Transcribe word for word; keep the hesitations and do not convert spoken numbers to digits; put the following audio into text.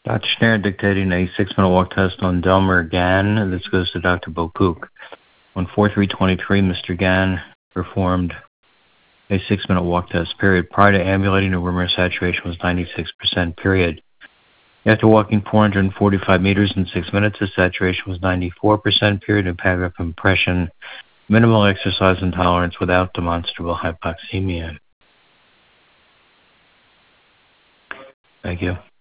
Doctor Schneider dictating a six-minute walk test on Delmer Gann. This goes to Doctor Bokuk. On four three twenty-three, Mister Gann performed a six-minute walk test, period. Prior to ambulating, the rumor saturation was ninety-six percent, period. After walking four hundred forty-five meters in six minutes, the saturation was ninety-four percent, period. And paragraph impression, minimal exercise intolerance without demonstrable hypoxemia. Thank you.